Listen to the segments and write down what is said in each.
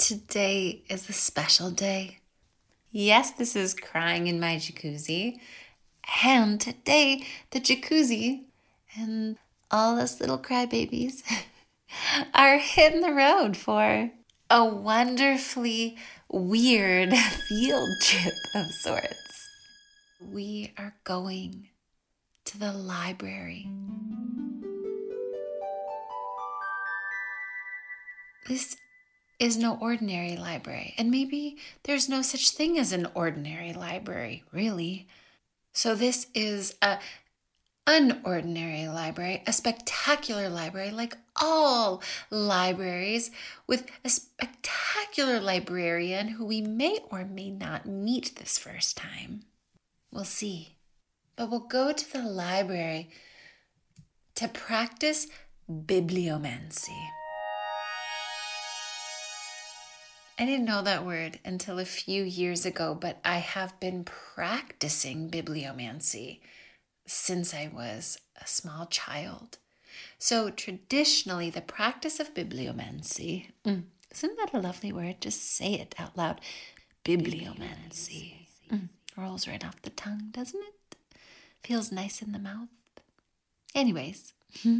Today is a special day. Yes, this is crying in my jacuzzi. And today, the jacuzzi and all us little crybabies are hitting the road for a wonderfully weird field trip of sorts. We are going to the library. This is no ordinary library, and maybe there's no such thing as an ordinary library, really. So this is a unordinary library, a spectacular library, like all libraries, with a spectacular librarian who we may or may not meet this first time. We'll see. But we'll go to the library to practice bibliomancy. I didn't know that word until a few years ago, but I have been practicing bibliomancy since I was a small child. So traditionally, the practice of bibliomancy, isn't that a lovely word? Just say it out loud. Bibliomancy. Rolls right off the tongue, doesn't it? Feels nice in the mouth. Anyways,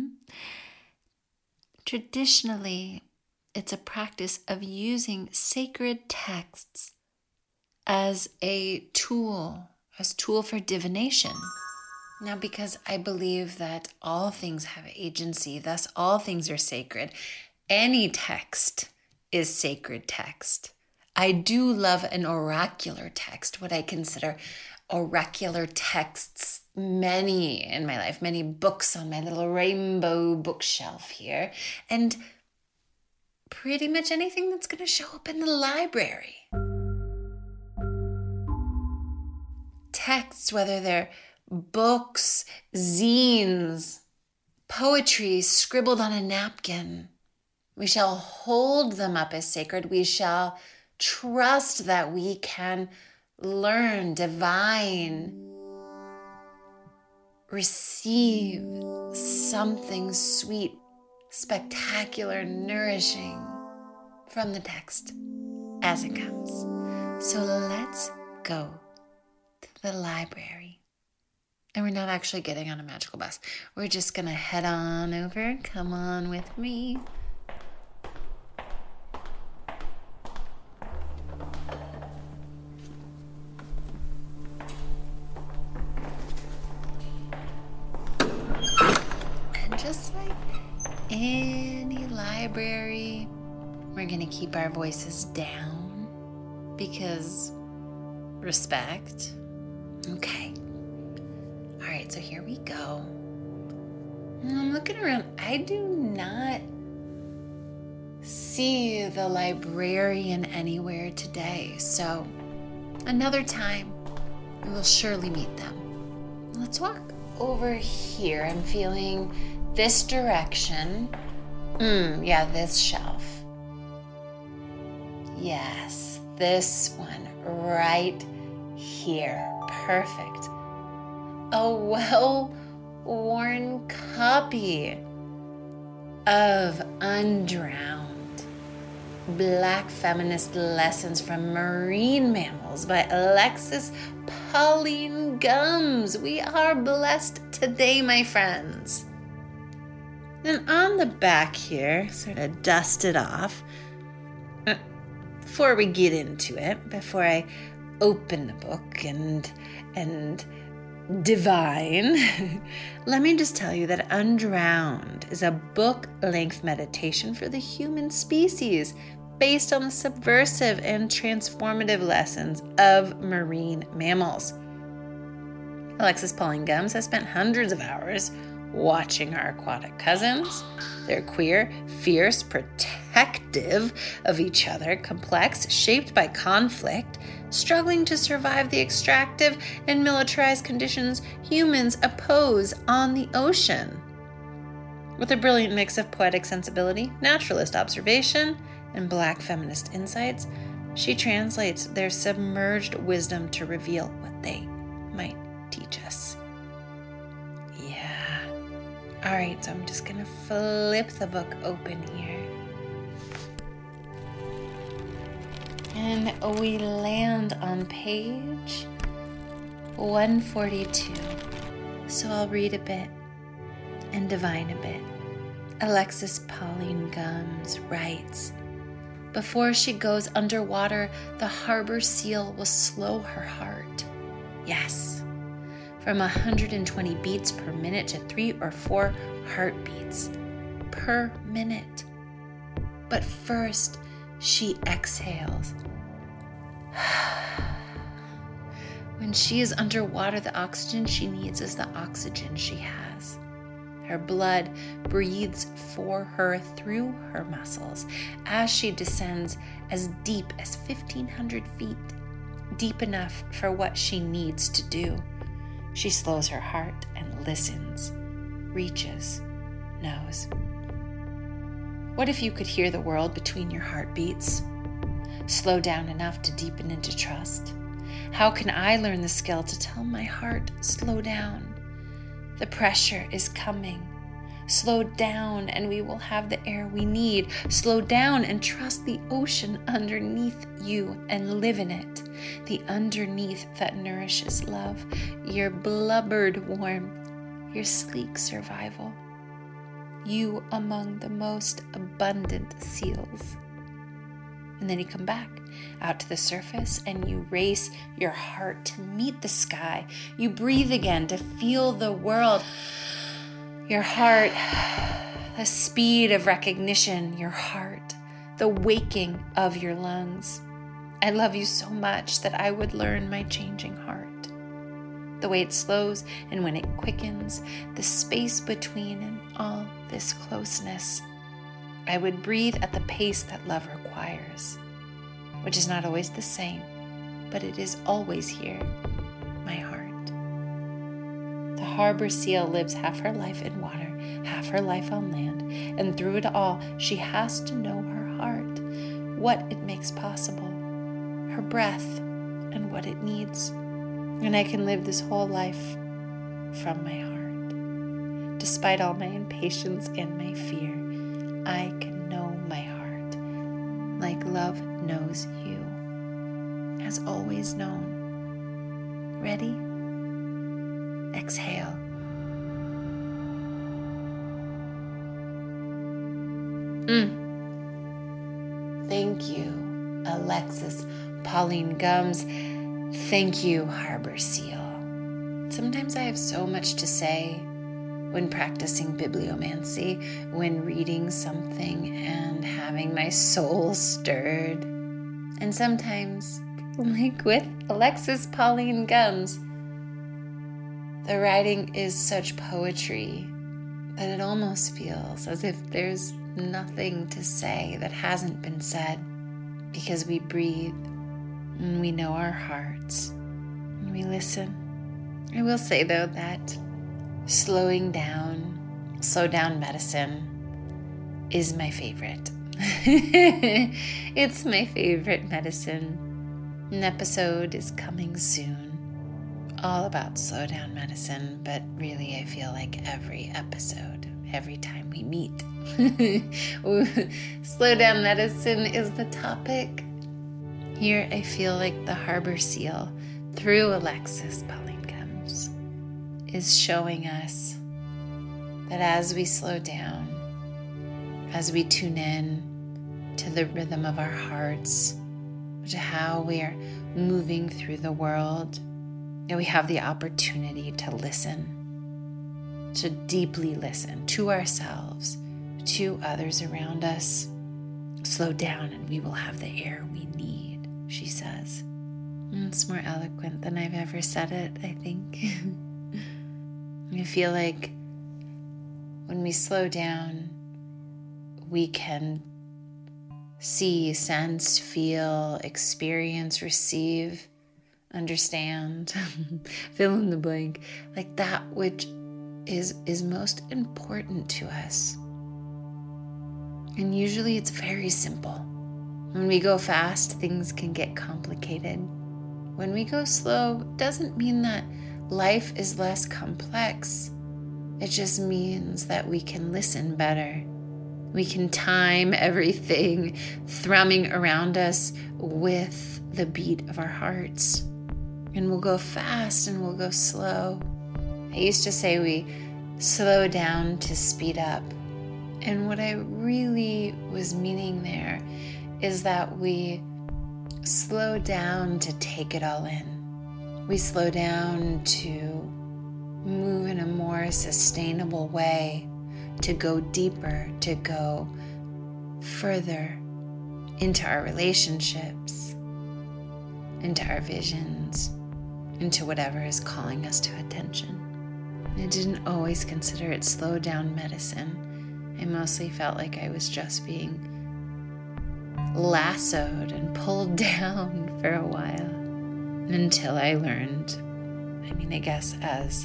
traditionally, it's a practice of using sacred texts as a tool for divination. Now, because I believe that all things have agency, thus all things are sacred, any text is sacred text. I do love an oracular text, what I consider oracular texts, many in my life, many books on my little rainbow bookshelf here, and pretty much anything that's going to show up in the library. Texts, whether they're books, zines, poetry scribbled on a napkin, we shall hold them up as sacred. We shall trust that we can learn, divine, receive something sweet, spectacular, nourishing from the text as it comes. So let's go to the library. And we're not actually getting on a magical bus. We're just going to head on over. Come on with me. And just like any library, we're going to keep our voices down because respect. Okay. All right, so here we go. I'm looking around. I do not see the librarian anywhere today. So another time, we will surely meet them. Let's walk over here. I'm feeling this direction. This shelf. Yes, this one right here. Perfect. A well-worn copy of Undrowned, Black Feminist Lessons from Marine Mammals by Alexis Pauline Gumbs. We are blessed today, my friends. And on the back here, sort of dust it off, before we get into it, before I open the book and divine, let me just tell you that Undrowned is a book-length meditation for the human species based on the subversive and transformative lessons of marine mammals. Alexis Pauline Gumbs has spent hundreds of hours watching our aquatic cousins. They're queer, fierce, protective of each other, complex, shaped by conflict, struggling to survive the extractive and militarized conditions humans oppose on the ocean. With a brilliant mix of poetic sensibility, naturalist observation, and Black feminist insights, she translates their submerged wisdom to reveal what they might teach us. Yeah. All right, so I'm just going to flip the book open here. And we land on page 142. So I'll read a bit and divine a bit. Alexis Pauline Gumbs writes, "Before she goes underwater, the harbor seal will slow her heart. Yes, from 120 beats per minute to 3 or 4 heartbeats per minute. But first, she exhales. When she is underwater, the oxygen she needs is the oxygen she has. Her blood breathes for her through her muscles as she descends as deep as 1,500 feet, deep enough for what she needs to do. She slows her heart and listens, reaches, knows. What if you could hear the world between your heartbeats? Slow down enough to deepen into trust. How can I learn the skill to tell my heart, slow down? The pressure is coming. Slow down and we will have the air we need. Slow down and trust the ocean underneath you and live in it. The underneath that nourishes love, your blubbered warmth, your sleek survival. You among the most abundant seals." And then you come back out to the surface and you race your heart to meet the sky. You breathe again to feel the world. Your heart, the speed of recognition, your heart, the waking of your lungs. I love you so much that I would learn my changing heart. The way it slows and when it quickens, the space between and all this closeness. I would breathe at the pace that love requires, which is not always the same, but it is always here, my heart. The harbor seal lives half her life in water, half her life on land, and through it all, she has to know her heart, what it makes possible, her breath, and what it needs. And I can live this whole life from my heart. Despite all my impatience and my fear, I can know my heart like love knows you, has always known. Ready? Exhale. Thank you, Alexis Pauline Gumbs. Thank you, Harbor Seal. Sometimes I have so much to say when practicing bibliomancy, when reading something and having my soul stirred. And sometimes, like with Alexis Pauline Gumbs, the writing is such poetry that it almost feels as if there's nothing to say that hasn't been said, because we breathe and we know our hearts and we listen. I will say though that slow down medicine is my favorite. It's my favorite medicine. An episode is coming soon, all about slow down medicine, but really I feel like every episode, every time we meet, slow down medicine is the topic. Here I feel like the Harbor Seal, through Alexis Pauline Gumbs, is showing us that as we slow down, as we tune in to the rhythm of our hearts, to how we are moving through the world, and we have the opportunity to listen, to deeply listen to ourselves, to others around us. Slow down and we will have the air we need, she says. It's more eloquent than I've ever said it, I think. I feel like when we slow down, we can see, sense, feel, experience, receive, understand, fill in the blank, like that which is most important to us. And usually it's very simple. When we go fast, things can get complicated. When we go slow, it doesn't mean that life is less complex. It just means that we can listen better, We can time everything thrumming around us with the beat of our hearts. And we'll go fast and we'll go slow. I used to say we slow down to speed up. And what I really was meaning there is that we slow down to take it all in. We slow down to move in a more sustainable way, to go deeper, to go further into our relationships, into our visions, into whatever is calling us to attention. I didn't always consider it slow down medicine. I mostly felt like I was just being lassoed and pulled down for a while until I learned, I guess as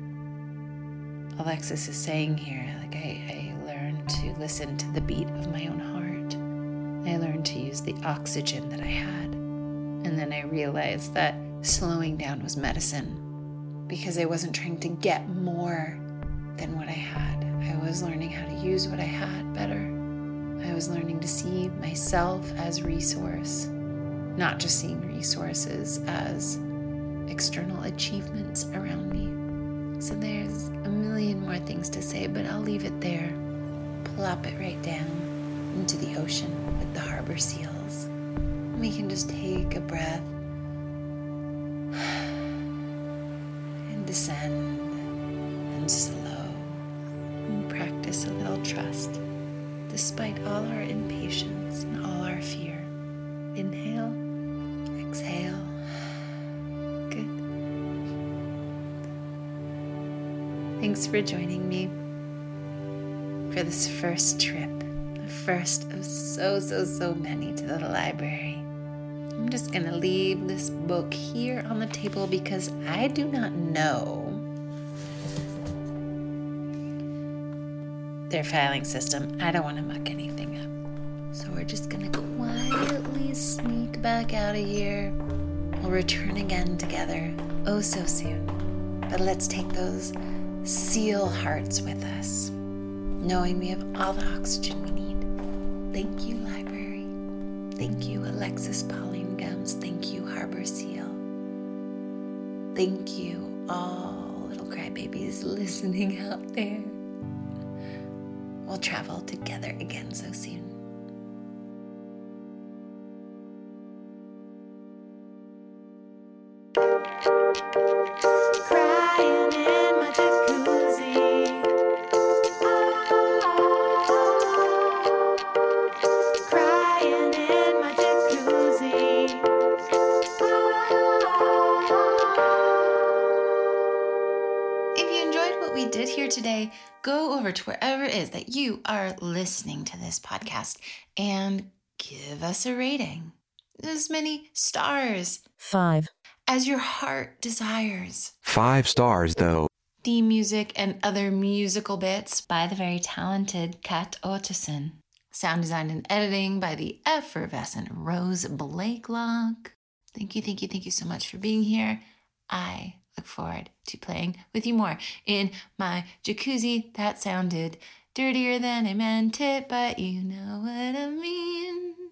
Alexis is saying here, like I learned to listen to the beat of my own heart. I learned to use the oxygen that I had. And then I realized that slowing down was medicine because I wasn't trying to get more than what I had. I was learning how to use what I had better. I was learning to see myself as resource, not just seeing resources as external achievements around me. So there's a million more things to say, but I'll leave it there. Plop it right down into the ocean with the harbor seals. We can just take a breath and descend and slow and practice a little trust despite all our impatience and all our fear. Inhale, exhale. Good. Thanks for joining me for this first trip, the first of so many to the library. I'm just going to leave this book here on the table because I do not know their filing system. I don't want to muck anything up. So we're just going to quietly sneak back out of here. We'll return again together oh so soon. But let's take those seal hearts with us, knowing we have all the oxygen we need. Thank you, library. Thank you, Alexis Pauline Gumbs. Thank you, Harbor Seal. Thank you, all little crybabies listening out there. We'll travel together again so soon. Crying in my jacuzzi. Crying in my jacuzzi. If you enjoyed what we did here today, go over to wherever it is that you are listening to this podcast and give us a rating. As many stars. 5. As your heart desires. 5 stars, though. Theme music and other musical bits by the very talented Kat Ottesen. Sound design and editing by the effervescent Rose Blakelock. Thank you so much for being here. I look forward to playing with you more in my jacuzzi. That sounded dirtier than I meant it, but you know what I mean.